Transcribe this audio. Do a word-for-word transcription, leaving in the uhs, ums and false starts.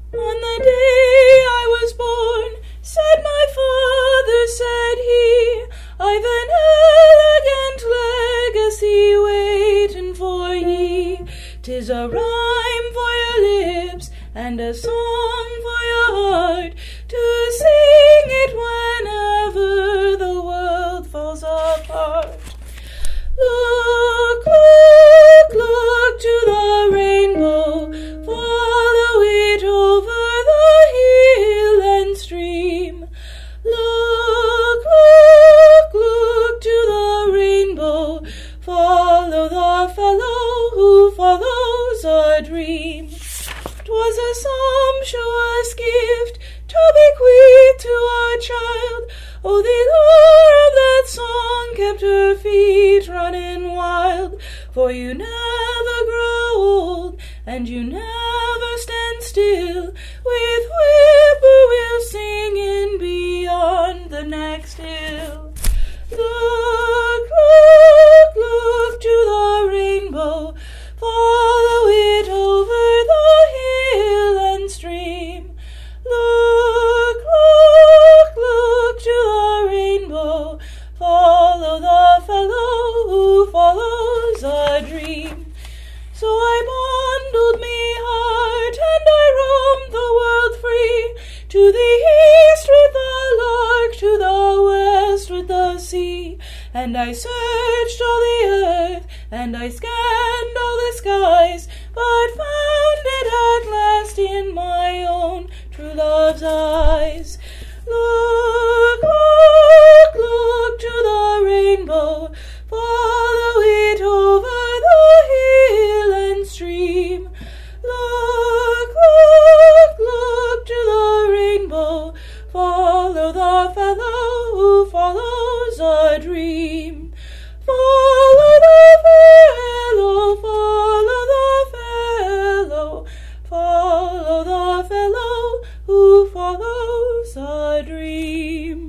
On the day I was born, said my father, said he, I've an elegant legacy waitin' for ye. 'Tis a rhyme for your lips and a song for your heart, to sing it whenever the world falls apart. Look, look, look to the rainbow, follow it over the hill and stream. Look, look, look to the rainbow, follow the fellow who follows a dream. 'Twas a sumptuous gift to bequeath to a child. Oh, the lure of that song kept her feet running wild. For you never grow old, and you never stand still, with whippoorwill singing beyond the next hill. Look, look, look to the rainbow, follow it over the hill and stream. Look, look, look to the rainbow, follow the fellow who follows a dream. So I bundled me heart, and I roamed the world free, to the east with the lark, to the west with the sea. And I searched all the earth, and I scanned all the skies, but found it at last in my own true love's eyes. Look, look, look to the rainbow, follow it over the hill and stream. Look, look, look to the rainbow, follow the fellow who follows a dream. Follow the fellow, follow the fellow, follow the fellow who follows a dream.